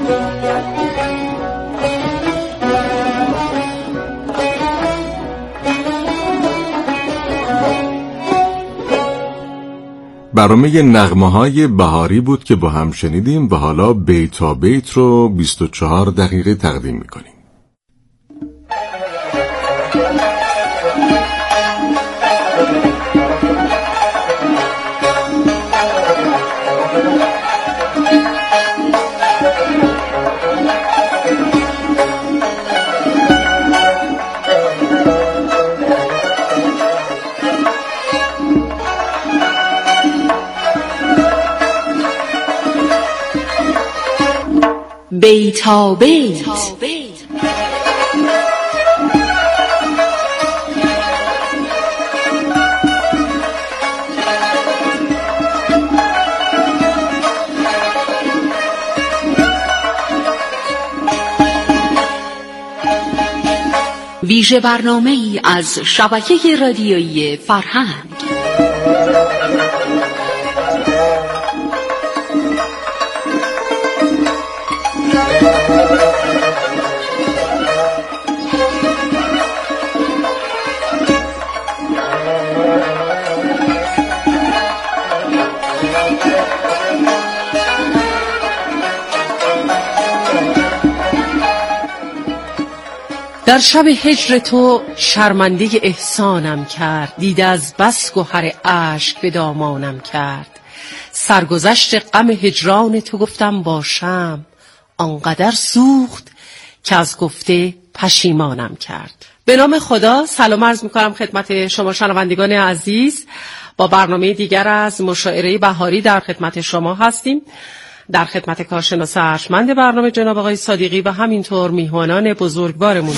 برنامه نغمه‌های بهاری بود که با هم شنیدیم و حالا بیتا بیت رو 24 دقیقه تقدیم میکنیم. بیتا بیت. ویژه برنامه‌ای از شبکه رادیویی فرهنگ. در شب هجر تو شرمنده احسانم کرد، دیده از بس گوهر اشک به دامانم کرد. سرگذشت غم هجران تو گفتم باشم، آنقدر سوخت که از گفته پشیمانم کرد. به نام خدا سلام عرض می‌کنم خدمت شما شنوندگان عزیز. با برنامه دیگر از مشاعره بهاری در خدمت شما هستیم. در خدمت کارشناس ارجمند برنامه جناب آقای صادقی و همینطور میهمانان بزرگوارمون.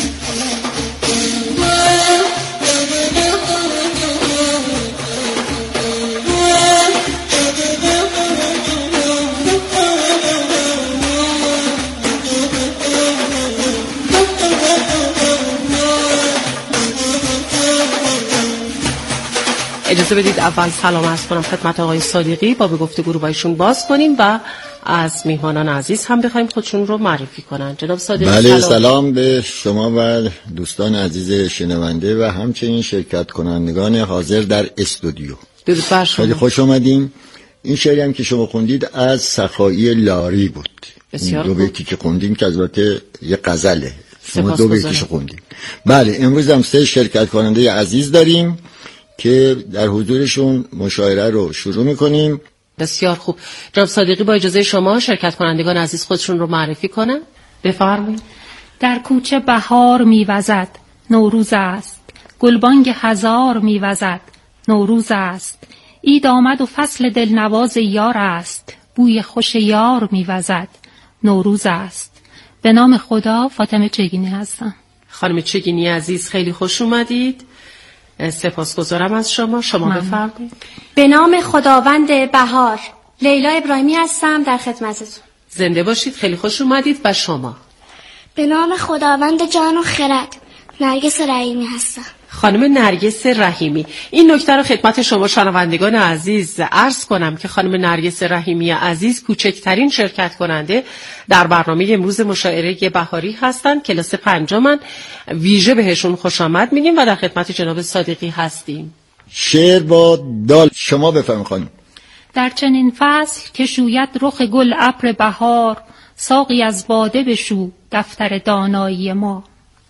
اجازه بدید اول سلام عرض کنم خدمت آقای صادقی، با به گفتگو رو با ایشون باز کنیم و از میهمانان عزیز هم بخوایم خودشون رو معرفی کنن. جناب صادقی بله، سلام به شما و دوستان عزیز شنونده و همچنین شرکت کنندگان حاضر در استودیو. درود بر شما. خیلی خوش اومدین. این شعری هم که شما خوندید از سخایی لاری بود. بسیار دو بیتی که خوندیم که البته یه غزله، شما دو بیتیشو خوندیم. بله، امروز هم 3 شرکت کننده عزیز داریم که در حضورشون مشاعره رو شروع میکنیم. بسیار خوب. جناب صادقی با اجازه شما شرکت کنندگان عزیز خودشون رو معرفی کنن. بفرمایید. در کوچه بهار میوزد، نوروز است. گلبانگ هزار میوزد، نوروز است. عید آمد و فصل دلنواز یار است. بوی خوش یار میوزد، نوروز است. به نام خدا فاطمه چگینی هستم. خانم چگینی عزیز خیلی خوش اومدید. سپاسگزارم از شما. بفرمایید. به نام خداوند بهار، لیلا ابراهیمی هستم در خدمتتون. زنده باشید. خیلی خوش اومدید. و شما؟ به نام خداوند جان و خرد، نرگس رحیمی هستم. خانم نرگس رحیمی. این نکته رو خدمت شما شنوندگان عزیز عرض کنم که خانم نرگس رحیمی عزیز کوچکترین شرکت کننده در برنامه امروز مشاعره بهاری هستند. کلاس 5 ویژه بهشون خوش آمد میگیم و در خدمت جناب صادقی هستیم. شعر با دال. شما بفرمایید خانم. در چنین فصل که شوید رخ گل ابر بهار، ساقی از باده بشو دفتر دانایی ما.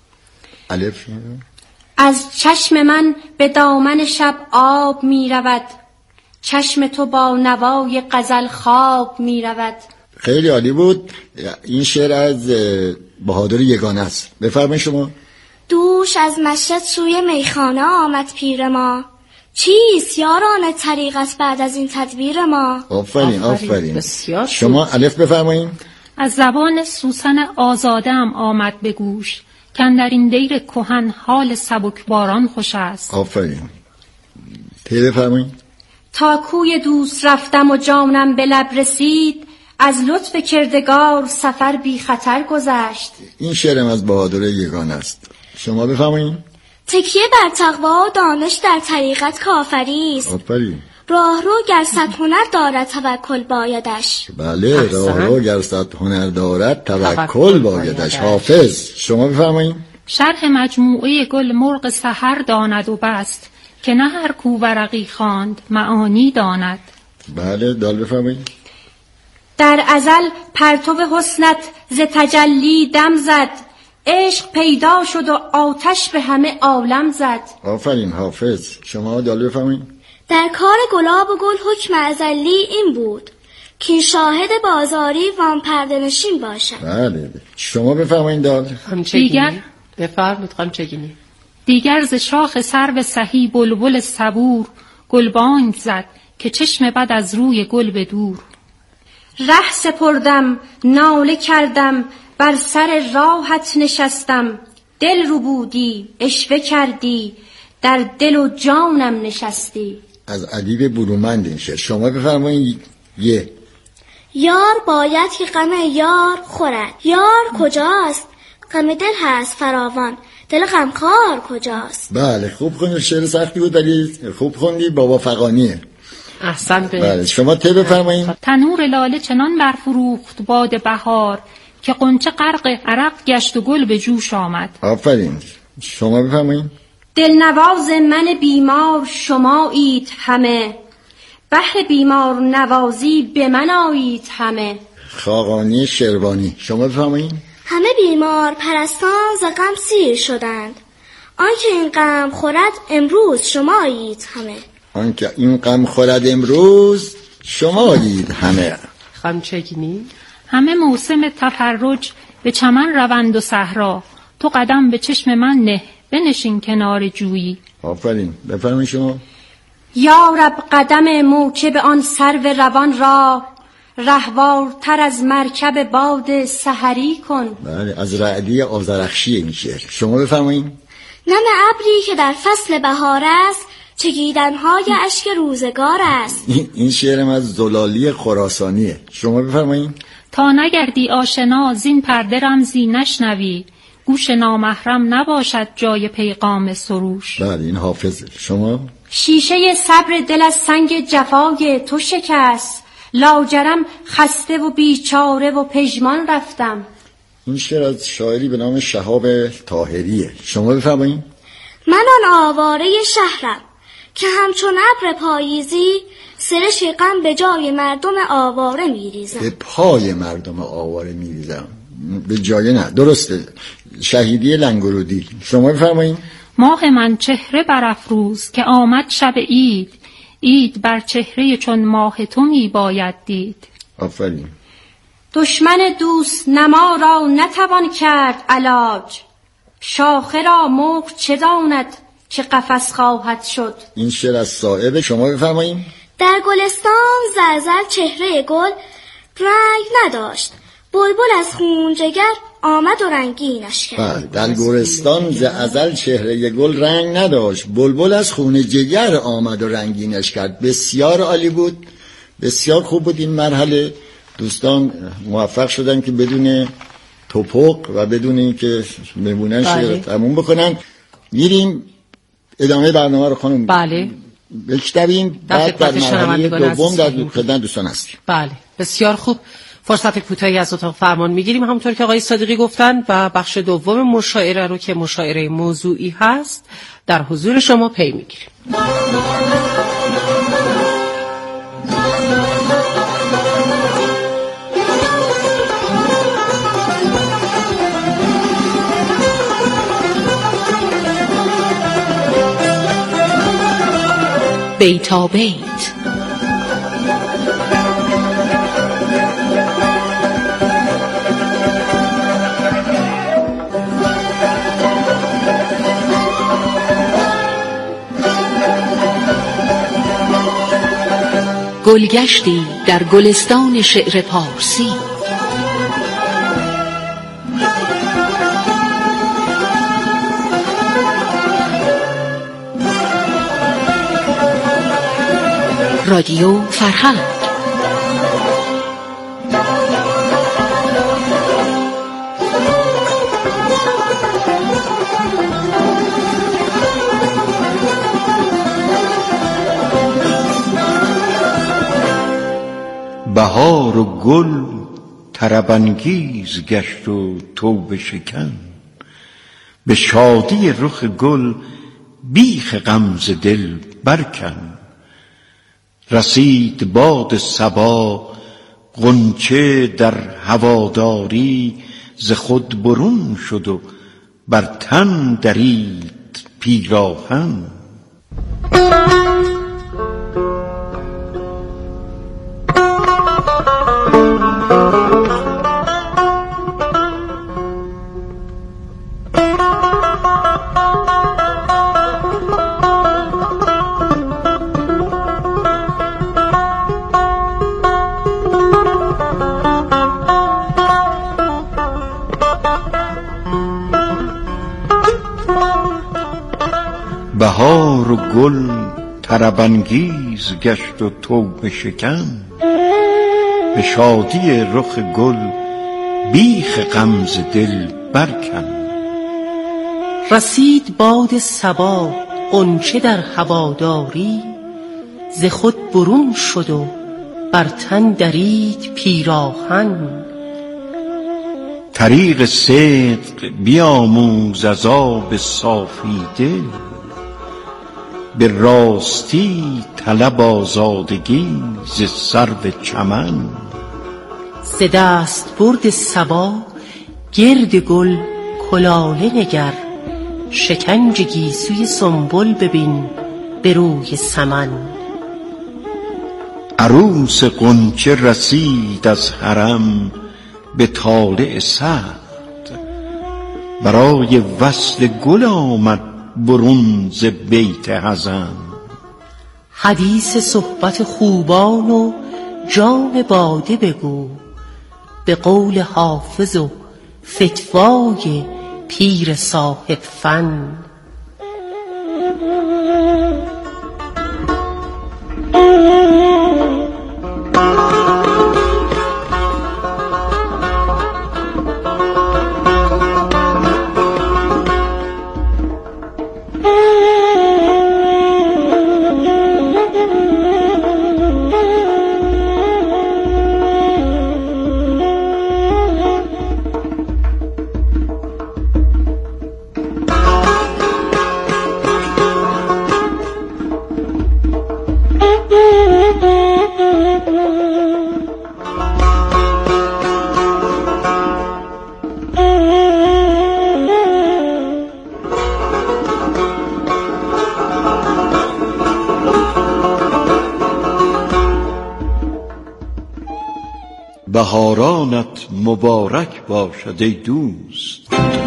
الف. از چشم من به دامن شب آب می رود، چشم تو با نوای غزل خواب می رود. خیلی عالی بود. این شعر از بهادر یگانه است. بفرمایید شما. دوش از مشهد سوی میخانه آمد پیر ما، چیست یاران طریقت بعد از این تدبیر ما. آفرین. بسیار شما الف بفرمایید. از زبان سوسن آزاده هم آمد به گوش، کن در این دیر کهن حال سبکباران خوش است. آفرین. ته بفرمایید. تا کوی دوست رفتم و جانم به لب رسید، از لطف کردگار سفر بی خطر گذشت. این شعرم از بهادر یگانه است. شما بفرمایید. تکیه بر تقوا و دانش در طریقت کافری است. آفرین. راهرو گر صد هنر دارد توکل بایدش. بله، راهرو گر صد هنر دارد توکل بایدش. حافظ شما بفرمایید. شرح مجموعه گل مرغ سحر داند و بست، که نه هر کو ورقی خواند معانی داند. بله، دال بفرمایید. در ازل پرتو حسنت ز تجلی دم زد، عشق پیدا شد و آتش به همه عالم زد. آفرین. حافظ شما دال بفرمایید. در کار گلاب و گل حکم ازلی این بود، که شاهد بازاری وان پرده نشین باشد. بله، شما بفرمایید. دال. دیگر بفرمایید قمچگینی. دیگر ز شاخ سرو سهی بلبل صبور، گلبانگ زد که چشم بد از روی گل به دور. ره سپردم ناله کردم بر سر راحت نشستم، دل رو بودی عشوه کردی در دل و جانم نشستی. از ادیب برومند این شعر. شما بفرمایید. یار باید که غم یار خورد، یار کجاست غم دل هست فراوان، دل غمخوار کجاست. بله، خوب خوندی. شعر سختی بود ولی خوب خوندی. بابا فغانیه. احسن. بله، شما بفرمایید. تنور لاله چنان برفروخت باد بهار، که غنچه غرق عرق گشت و گل به جوش آمد. آفرین. شما بفرمایید. دلنواز من بیمار شمایید همه، بهر بیمار نوازی به من آیید همه. خاقانی شروانی. شما بفرمایید. همه بیمار پرستان ز غم سیر شدند، آنکه این غم خورد امروز شمایید همه. آنکه این غم خورد امروز شمایید همه. قمچگینی. همه موسم تفرج به چمن روند و صحرا، تو قدم به چشم من نه بنشین کنار جویی. آفرین. بفرمایید شما. یا رب قدم موکب آن سرو روان را، رهوارتر از مرکب باد سحری کن. بله، از رعدی آذرخشی این شعر. شما بفرمایید. نم ابری که در فصل بهار است، چکیدن‌های اشک روزگار است. این شعرم از زلالی خراسانیه. شما بفرمایید. تا نگردی آشنا زین پرده رمزی نشنوی، گوش نامحرم نباشد جای پیغام سروش. بله، این حافظه. شما. شیشه صبر دل از سنگ جفای تو شکست، لاجرم خسته و بیچاره و پژمان رفتم. این شعر از شاعری به نام شهاب طاهریه. شما بفرمایید. من آن آواره شهرم که همچون ابر پاییزی، سرش غم به جای مردم آواره میریزم. به پای مردم آواره میریزم. به جای نه، درسته. شهیدی لنگرودی. شما بفرمایید. ماه من چهره برافروز که آمد شب عید، عید بر چهره چون ماه تو می باید دید. آفرین. دشمن دوست نما را نتوان کرد علاج، شاخه را مرغ چه داند که قفس خواهد شد. این شعر از صائب. شما بفرمایید. در گلستان زلزل چهره گل رنگ نداشت، بلبل از خون جگر آمد و رنگینش کرد. در گلستان ز ازل چهره گل رنگ نداشت، بلبل از خون جگر آمد و رنگینش کرد. بسیار عالی بود، بسیار خوب بود. این مرحله دوستان موفق شدن که بدون توپق و بدون اینکه بمونن شعر تموم بکنن. میریم ادامه برنامه رو خانم بشنویم، بعد در مرحله دوم در خدمت دوستان هستیم. بله، بسیار خوب. فرصت کوتاهی از اتاق فرمان میگیریم همونطور که آقای صادقی گفتن و بخش دوم مشاعره رو که مشاعره موضوعی هست در حضور شما پی میگیریم. بیتا بیت. گلگشتی در گلستان شعر پارسی، رادیو فرهنگ. بهار و گل طرب‌انگیز گشت و توبه شکن، به شادی رخ گل بیخ غم ز دل برکن. رسید باد صبا غنچه در هواداری، ز خود برون شد و بر تن درید پیراهن. بهار و گل طرب‌انگیز گشت و توبه شکن، به شادی رخ گل بیخ غم ز دل برکن. رسید باد صبا غنچه در هواداری، ز خود برون شد و بر تن درید پیراهن. طریق صدق بیاموز از آب صافی دل، به راستی طلب آزادگی ز سرو چمن. ز دست برد صبا گرد گل کلاله نگر، شکنج گیسوی سنبل ببین به روی سمن. عروس غنچه رسید از حرم به طالع سعد، برای وصل گل آمد برون ز بیت حزن. حدیث صحبت خوبان و جام باده بگو، به قول حافظ و فتوای پیر صاحب فن. بهارانت مبارک باشد ای دوست،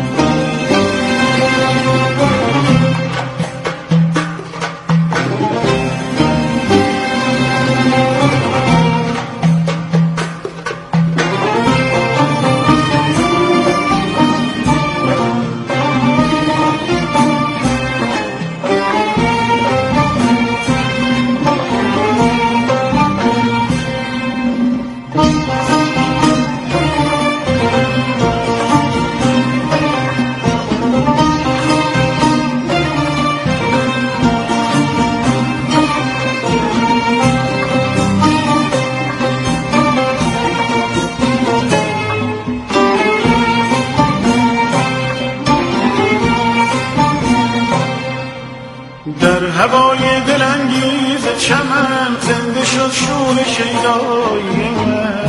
در هوای دلانگیز چمن زنده شد شور شیدایی من.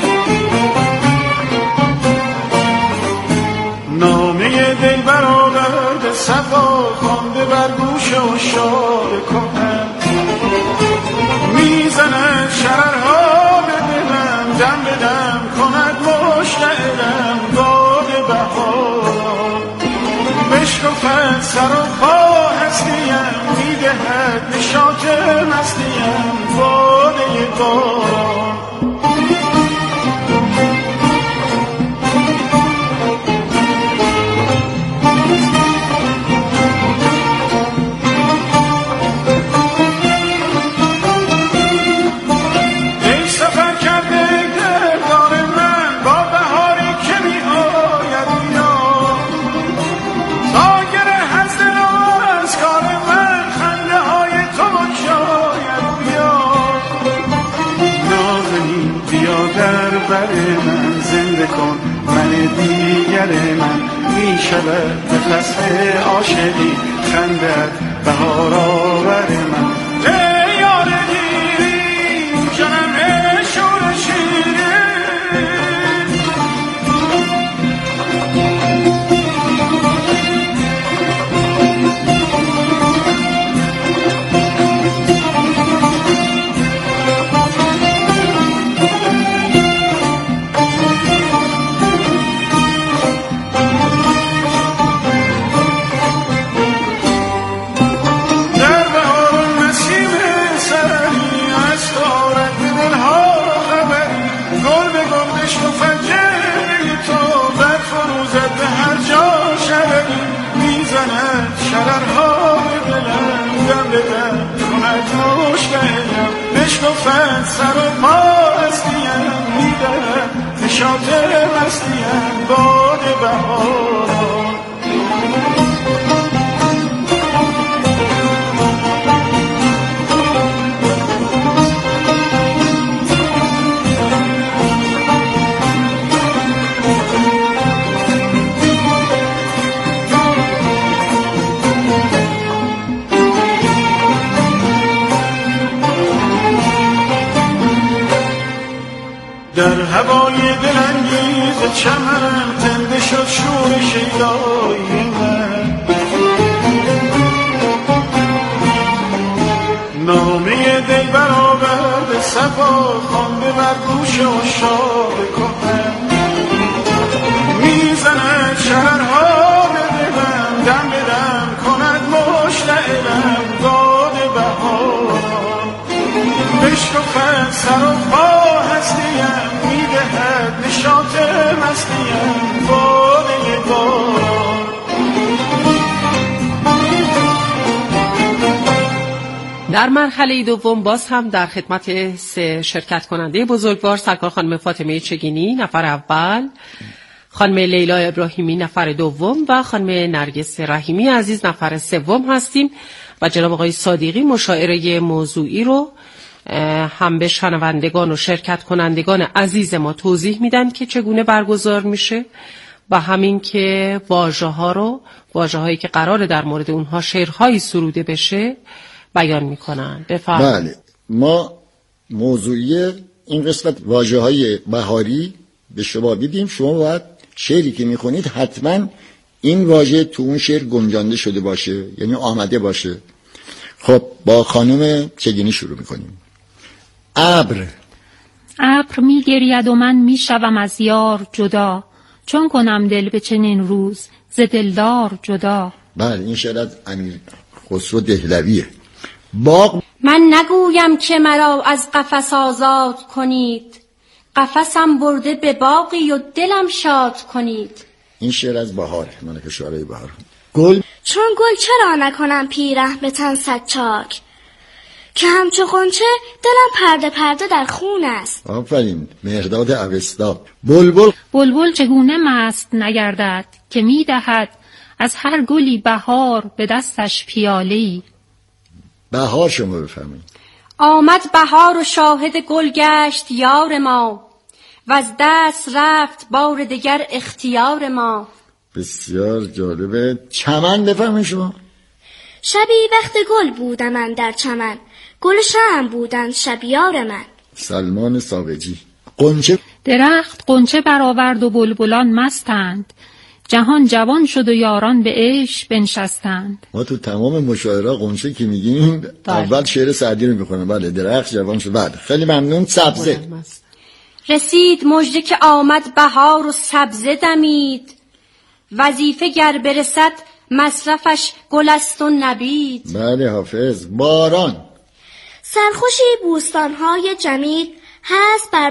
نامه دل برآورده صفا خوانده بر گوش عشاق کهن. میزند شررها به دلم دم به دم کند مشتعلم باد بهار. بشکفد سر و پا هستیم میدهد نشاط مستیم باده باران. تن دیگر من می شود به فصل عاشقی خندد بهار آور من. ای یار دیرین جانم شور شیرین بشکفت سر و پا هستیم میدهد نشاط مستیم باد بهاران. در هوای دلانگیز چمن زنده شد شور شیدایی من. نامه دل برآورد صفا خوانده بر گوش عشاق کهن. میزند شررها به دلم دم به دم کند مشتعلم باد بهاران. بشکفت سر و پا هستیم میدهد نشاط مستیم باده باران. در مرحله دوم باز هم در خدمت سه شرکت کننده بزرگوار سرکار خانم فاطمه چگینی نفر اول، خانم لیلا ابراهیمی نفر دوم و خانم نرگس رحیمی عزیز نفر سوم هستیم و جناب آقای صادقی مشاعره موضوعی رو هم به شنوندگان و شرکت کنندگان عزیز ما توضیح میدن که چگونه برگزار میشه و همین که واژه‌هایی که قراره در مورد اونها شعرهایی سروده بشه بیان میکنن. بفرمایید. بله، ما موضوعی این قسمت واژه‌های بهاری به شما میدیم. شما باید شعری که میخونید حتما این واژه تو اون شعر گنجانده شده باشه، یعنی آمده باشه. خب با خانم چگینی شروع میکنیم. ابر میگرید و من میشوم از یار جدا، چون کنم دل به چنین روز ز دلدار جدا. بله، این شعر از امیر خسرو دهلویه. باغ من نگویم که مرا از قفس آزاد کنید، قفسم برده به باغی و دلم شاد کنید. این شعر از بهاره، ملک شعرهای بهار. گل چون گل چرا نکنم پیره به تن صد چاک، که همچو غنچه دلم پرده پرده در خون است. آفرین، مهرداد اوستا. بلبل چگونه مست نگردد که میدهد از هر گلی بهار به دستش پیاله‌ای. بهار شما بفهمید. آمد بهار و شاهد گل گشت یار ما، و از دست رفت بار دگر اختیار ما. بسیار جالبه. چمن بفهمید شما. شبی وقت گل بودم من در چمن، گل شمع بودند شبیار من. سلمان ساوجی. غنچه درخت غنچه برآورد و بلبلان مستند، جهان جوان شد و یاران به عشق بنشستند. ما تو تمام مشاعره غنچه که میگیم اول شعر سعدی رو میخونم. بله، درخت جوان شد. بله، خیلی ممنون. سبزه رسید مژده که آمد بهار و سبزه دمید، وظیفه گر برسد مصرفش گل است و نبید. بله، حافظ. باران سرخوشی بوستانهای جمیل، هست بر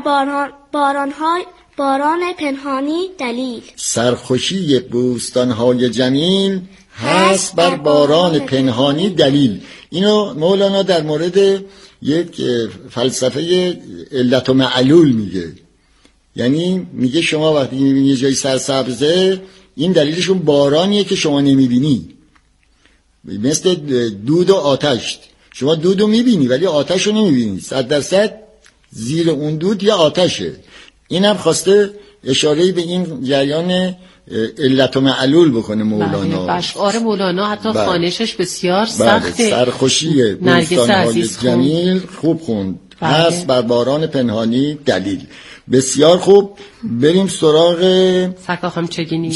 باران پنهانی دلیل. سرخوشی بوستانهای جمیل، هست بر باران پنهانی دلیل. اینو مولانا در مورد یک فلسفه علت و معلول میگه. یعنی میگه شما وقتی میبینی یه جای سرسبزه، این دلیلشون بارانیه که شما نمیبینی. مثل دود و آتش، شما دودو میبینی ولی آتشو نمیبینی. 100% زیر اون دود یا آتشه. اینم خواسته اشاره به این جریان علت و معلول بکنه مولانا. بله، اشعار مولانا حتی خوانشش بسیار سخته. سرخوشی بوستان‌های جمیل خوب خوند. هست بر باران پنهانی دلیل. بسیار خوب. بریم سراغ سرکار چگینی.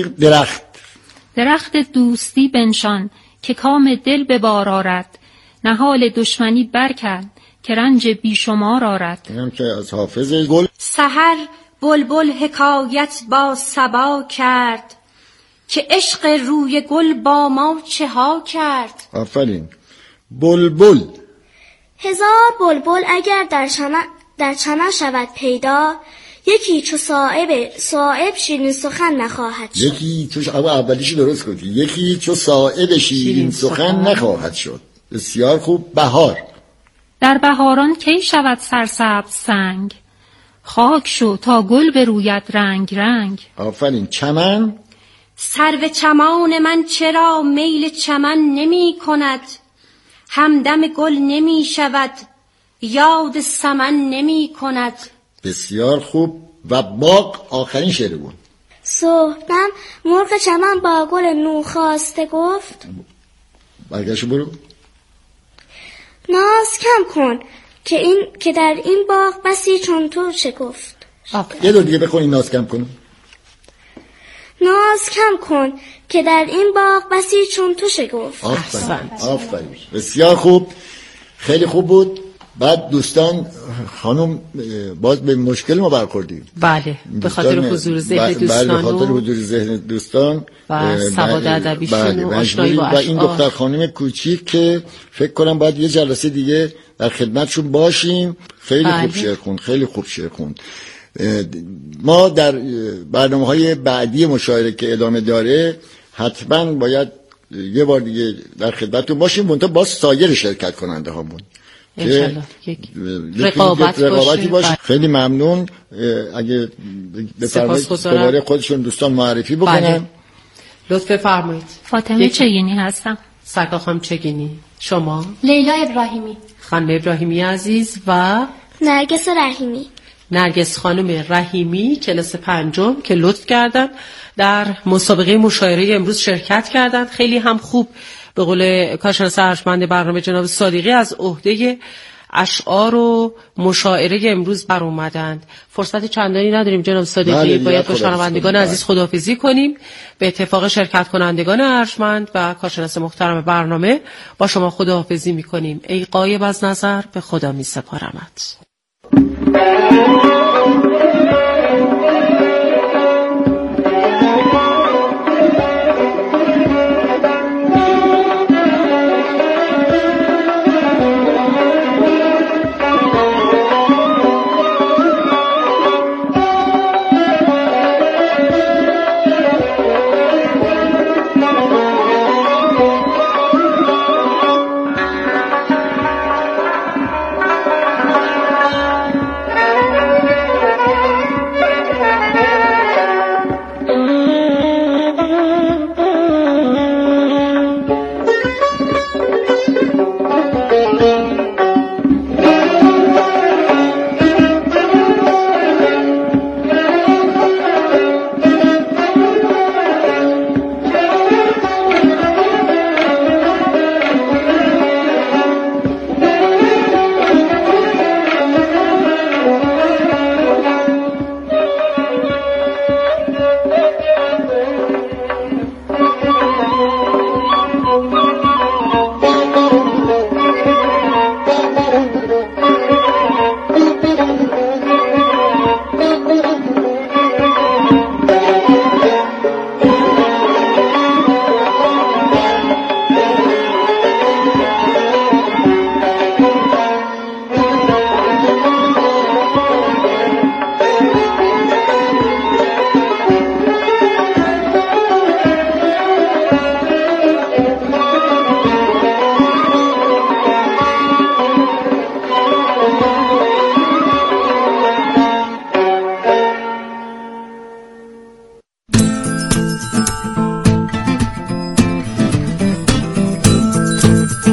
درخت دوستی بنشان که کام دل به بار آرد، نهال دشمنی برکن که رنج بیشمار آرد. اینم که از حافظ گل. سحر بلبل حکایت با صبا کرد که عشق روی گل با ما چه ها کرد. آفرین. بلبل، هزار بلبل اگر در چمن شود پیدا، یکی چو صائب شیرین سخن نخواهد شد. یکی چو اولیشو درست گفتی. یکی چو صائب شیرین سخن نخواهد شد. بسیار خوب. بهار، در بهاران کی شود سرسبز سنگ، خاک شو تا گل بروید رنگ رنگ. آفرین. چمن، سرو چمان من چرا میل چمن نمی کند، همدم گل نمی شود یاد سمن نمی کند. بسیار خوب. و باغ، آخرین شعر بود. صبحدم مرغ چمن با گل نو خواسته گفت، برگشت برو. ناز کم کن که در این باغ بسی چون تو شکفت. یه دور دیگه بخونی. ناز کم کن. ناز کم کن که در این باغ بسی چون تو شکفت. آفرین. بسیار خوب. خیلی خوب بود. بعد دوستان، خانم باز به مشکل ما برخوردیم. بله، به خاطر حضور ذهن دوستان. بله، به خاطر حضور ذهن دوستان و سواد ادبیشون و آشنایی با اشعار. و این دختر خانم کوچیک که فکر کنم باید یه جلسه دیگه در خدمتشون باشیم. خیلی خوب شعر خوند. خیلی خوب شعر خوند. ما در برنامه‌های بعدی مشاعره که ادامه داره حتما باید یه بار دیگه در خدمتتون باشیم، منتها با سایر شرکت کننده هامون انشالله رقابتی باشه. خیلی ممنون. اگه بفرمایید دوباره خودشون دوستان معرفی بکنن. بله. لطف فرمایید. فاطمه چگینی هستم. سرکار خانم چگینی. شما؟ لیلا ابراهیمی. خانم ابراهیمی عزیز. و نرگس رحیمی. نرگس خانم رحیمی، کلاس 5 که لطف کردن در مسابقه مشاعره امروز شرکت کردند. خیلی هم خوب به قول کارشناس ارجمند برنامه جناب صادقی از عهده اشعار و مشاعره امروز بر اومدند. فرصت چندانی نداریم جناب صادقی، باید با شنوندگان عزیز خداحافظی کنیم. به اتفاق شرکت کنندگان ارجمند و کارشناس محترم برنامه با شما خداحافظی میکنیم. ای غایب از نظر، به خدا میسپارمت.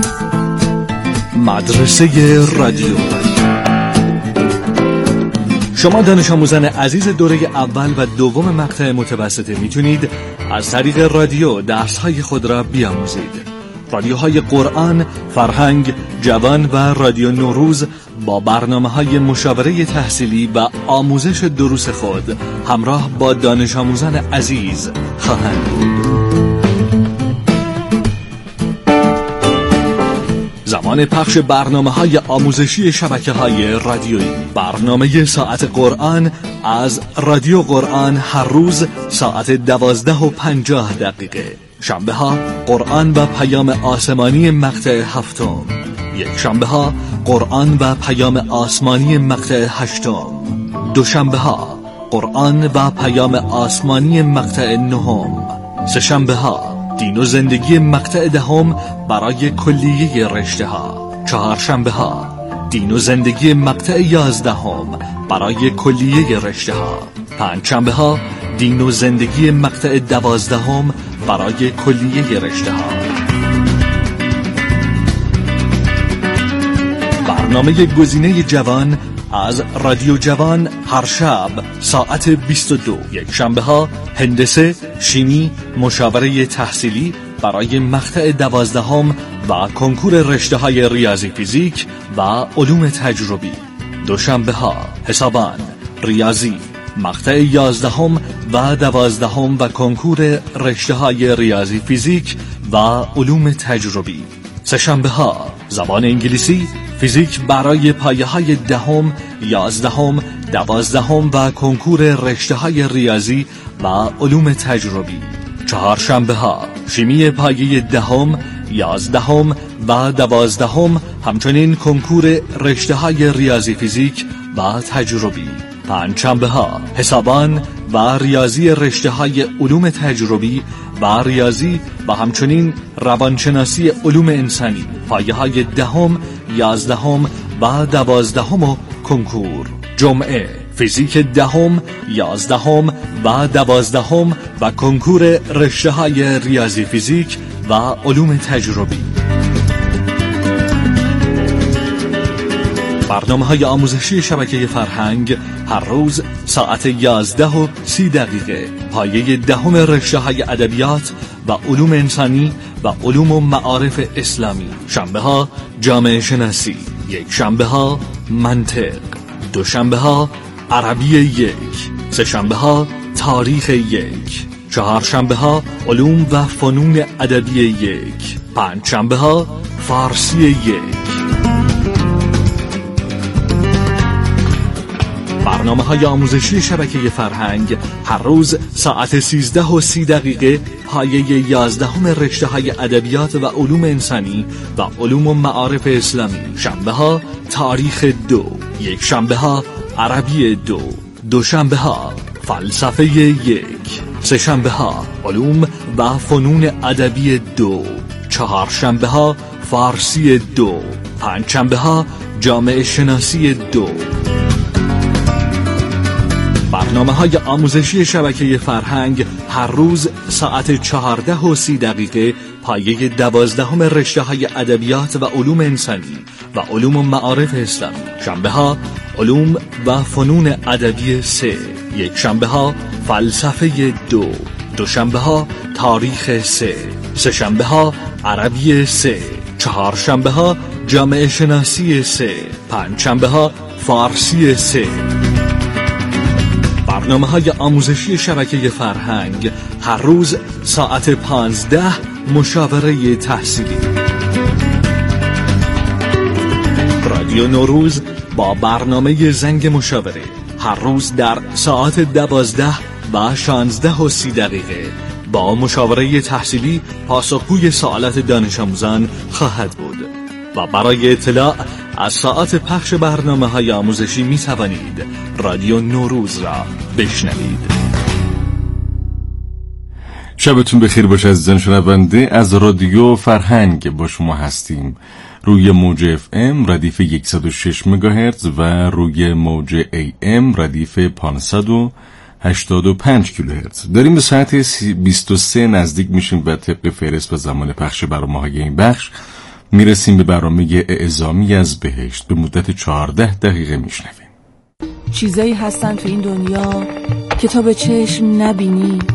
مدرسه رادیو شما دانش آموزان عزیز دوره اول و دوم مقطع متوسطه میتونید از طریق رادیو درس‌های خود را بیاموزید. رادیوهای قرآن، فرهنگ، جوان و رادیو نوروز با برنامه‌های مشاوره تحصیلی و آموزش دروس خود همراه با دانش آموزان عزیز خواهند بود. زمان پخش برنامه‌های آموزشی شبکه‌های رادیویی. برنامه ساعت قرآن از رادیو قرآن هر روز ساعت 12:50. شنبه ها قرآن و پیام آسمانی مقطع 7. یک شنبه ها قرآن و پیام آسمانی مقطع 8. دوشنبه ها قرآن و پیام آسمانی مقطع 9. سه شنبه ها دین و زندگی مقطع 10 برای کلیه رشته ها. چهار شنبه ها دین و زندگی مقطع 11 برای کلیه رشته ها. پنج شنبه ها دین و زندگی مقطع 12 برای کلیه رشته ها. برنامه گزینه جوان از رادیو جوان هر شب ساعت 22. یک شنبه ها هندسه، شیمی، مشاوره تحصیلی برای مقطع 12 و کنکور رشته های ریاضی فیزیک و علوم تجربی. دوشنبه ها حسابان، ریاضی، مقطع 11 و 12 و کنکور رشته های ریاضی فیزیک و علوم تجربی. سه شنبه ها زبان انگلیسی، فیزیک برای پایه های 10، 11، 12 و کنکور رشته های ریاضی و علوم تجربی. چهار شنبه ها شیمی پایه 10، 11 و 12، همچنین کنکور رشته های ریاضی فیزیک و تجربی. پنج شنبه ها حسابان و ریاضی رشته های علوم تجربی و ریاضی و همچنین روانشناسی علوم انسانی پایه های 10، 11 و 12 و کنکور. جمعه فیزیک 10، 11 و 12 و کنکور رشته های ریاضی فیزیک و علوم تجربی. برنامه‌های آموزشی شبکه فرهنگ هر روز ساعت 11:30. پایه 10 رشته‌های ادبیات و علوم انسانی و علوم و معارف اسلامی. شنبه ها جامعه شناسی. یک شنبه ها منطق. دو شنبه ها عربی 1. سه شنبه ها تاریخ 1. چهار شنبه ها علوم و فنون ادبی 1. پنج شنبه ها فارسی 1. برنامه‌های آموزشی شبکه فرهنگ هر روز ساعت 13:30. پایه 11 رشته‌های ادبیات و علوم انسانی و علوم و معارف اسلامی. شنبه ها تاریخ 2. یک شنبه ها عربی 2. دو شنبه ها فلسفه 1. سه شنبه ها علوم و فنون ادبی 2. چهار شنبه ها فارسی 2. پنج شنبه ها جامعه شناسی 2. برنامه‌های آموزشی شبکه فرهنگ هر روز ساعت 14:30. پایه 12 رشته‌های ادبیات و علوم انسانی و علوم و معارف اسلامی. شنبه ها علوم و فنون ادبی 3. یک شنبه ها فلسفه 2. دو شنبه ها تاریخ 3. سه شنبه ها عربی 3. چهار شنبه ها جامعه شناسی 3. پنج شنبه ها فارسی 3. برنامه‌های آموزشی شبکه فرهنگ هر روز ساعت 15 مشاوره تحصیلی. رادیو نوروز با برنامه زنگ مشاوره هر روز در ساعت 12 و 16:30 با مشاوره تحصیلی پاسخگوی سوالات دانش آموزان خواهد بود. و برای اطلاع از ساعت پخش برنامه‌های آموزشی می توانید رادیو نوروز را بشنوید. شبتون بخیر باشه عزیزان شنونده. از رادیو فرهنگ با شما هستیم روی موج FM ردیف 106 مگاهرتز و روی موج AM ردیف 585 کیلوهرتز. داریم به ساعت 23 نزدیک میشیم و طبق فهرست و زمان پخش برنامه‌های این بخش میرسیم به برنامه اعزامی از بهشت. به مدت 14 دقیقه میشنویم. چیزایی هستن تو این دنیا که تا به چشم نبینی